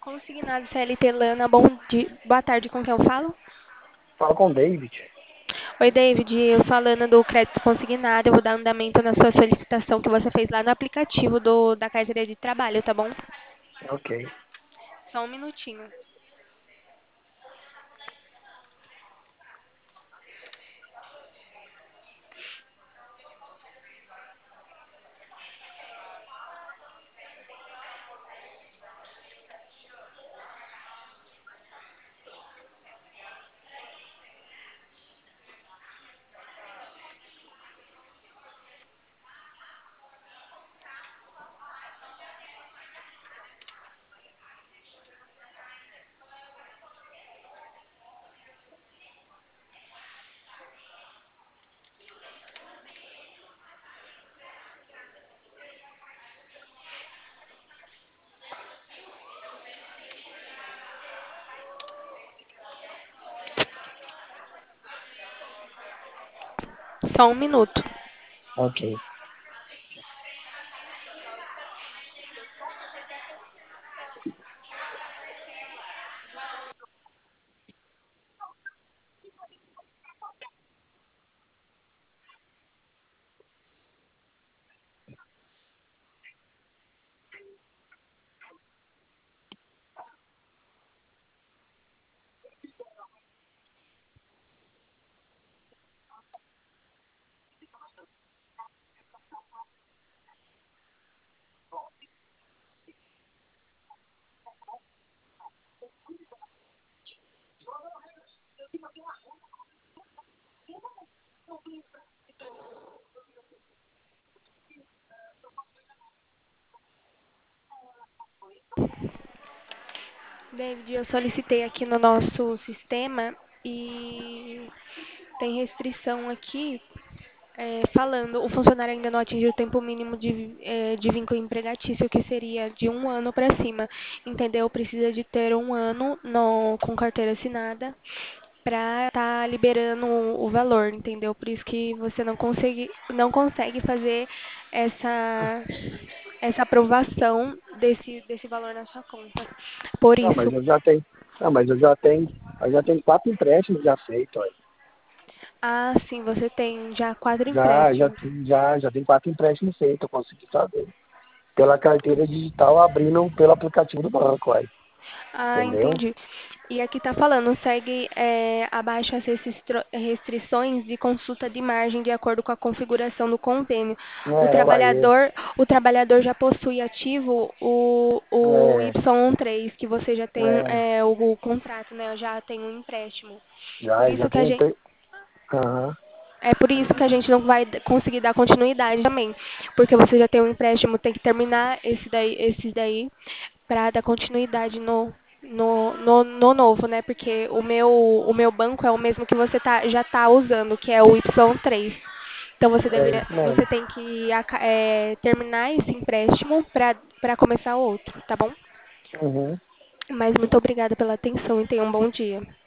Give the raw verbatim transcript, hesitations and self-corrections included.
Consignado C L T Lana, bom dia. Boa tarde, com quem eu falo? Fala com o David. Oi, David, eu falando do crédito consignado, eu vou dar andamento na sua solicitação que você fez lá no aplicativo do, da carteira de trabalho, tá bom? Ok. Só um minutinho. Só um minuto. Ok. David, eu solicitei aqui no nosso sistema e tem restrição aqui é, falando, o funcionário ainda não atingiu o tempo mínimo de, é, de vínculo empregatício, que seria de um ano para cima, entendeu? Precisa de ter um ano no, com carteira assinada para estar liberando o, o valor, entendeu? Por isso que você não consegue, não consegue fazer essa, essa aprovação desse, desse valor na sua conta. Por Não, mas isso, eu já tenho. Não, mas eu já tenho. Eu já tenho quatro empréstimos já feitos, olha. ah, sim, você tem já quatro Já, já, empréstimos. já, já tem quatro empréstimos feitos, eu consegui fazer. Pela carteira digital abrindo pelo aplicativo do banco, aí. Ah, Entendeu? entendi. E aqui está falando, segue é, abaixo as restri- restrições de consulta de margem de acordo com a configuração do convênio. O É, uai, é, trabalhador, o trabalhador já possui ativo o, o é, Y três, que você já tem é, é, o, o contrato, né? Já tem um empréstimo. Por já, isso já que a tem. gente, empre- Aham, é por isso que a gente não vai d- conseguir dar continuidade também, porque você já tem um empréstimo, tem que terminar esse daí, esses daí para dar continuidade no, no, no, no novo, né? Porque o meu, o meu banco é o mesmo que você tá, já está usando, que é o Y três. Então você é deveria, isso você mesmo. tem que aca- é, terminar esse empréstimo para para começar outro, tá bom? Uhum. Mas muito obrigada pela atenção e tenha um bom dia.